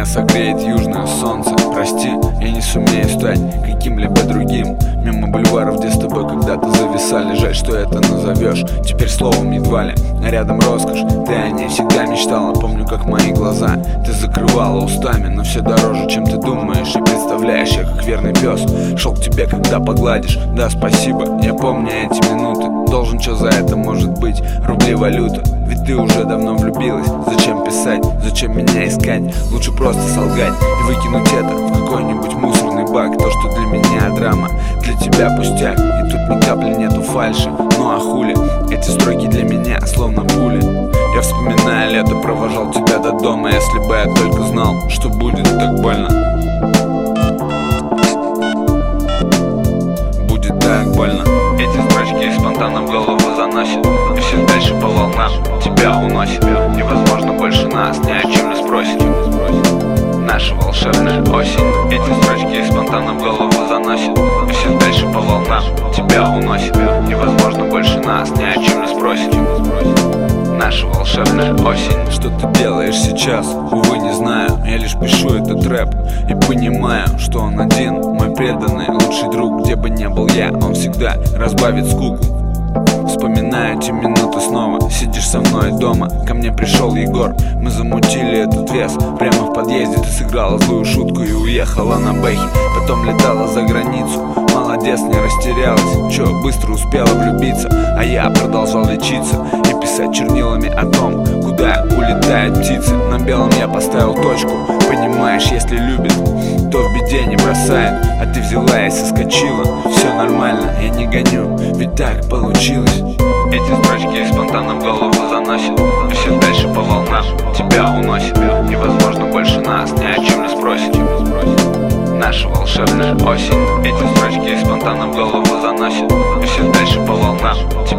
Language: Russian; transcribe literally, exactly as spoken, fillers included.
Меня согреет южное солнце. Прости, я не сумею стать каким-либо другим. Мимо бульваров, где с тобой когда-то зависали. Жаль, что это назовешь теперь словом едва ли. А рядом роскошь, ты о ней всегда мечтала. Помню, как мои глаза ты закрывала устами. Но все дороже, чем ты думаешь и представляешь. Я как верный пес шел к тебе, когда погладишь. Да, спасибо, я помню эти минуты. Должен, что за это может быть? Рубли, валюта. Ведь ты уже давно влюбилась. Зачем писать, зачем меня искать? Лучше просто солгать и выкинуть это в какой-нибудь мусорный бак. То, что для меня драма, для тебя пустяк. И тут ни капли нету фальши. Ну а хули, эти строки для меня словно пули. Я вспоминаю лето, провожал тебя до дома. Если бы я только знал, что будет так больно. Будет так больно. Эти строчки спонтанно в голову заносят. И все дальше по волнам тебя уносит. Невозможно больше нас ни о чем не спросить. Наша волшебная осень. Эти строчки спонтанно в голову заносят. И все дальше по волнам тебя уносит. Невозможно больше нас ни о чем не спросить. Наша волшебная осень. Что ты делаешь сейчас? Увы, не знаю. Я лишь пишу этот рэп и понимаю, что он один, мой преданный лучший друг. Где бы ни был я, он всегда разбавит скуку. Вспоминаю эти минуты снова. Сидишь со мной дома, ко мне пришел Егор. Мы замутили этот вес прямо в подъезде. Ты сыграла злую шутку и уехала на бэхе. Потом летала за границу. Молодец, не растерялась. Чё, быстро успела влюбиться. А я продолжал лечиться и писать чернилами о том, куда улетают птицы. На белом я поставил точку. Понимаешь, если любит, то в беде не бросает. А ты взяла и соскочила. Все нормально, я не гоню, ведь так получилось. Эти строчки спонтанно в голову заносят. И все дальше по волнам тебя уносит. Невозможно больше нас ни о чем не спросить. Наша волшебная осень. Эти строчки спонтанно в голову заносят. И все дальше по волнам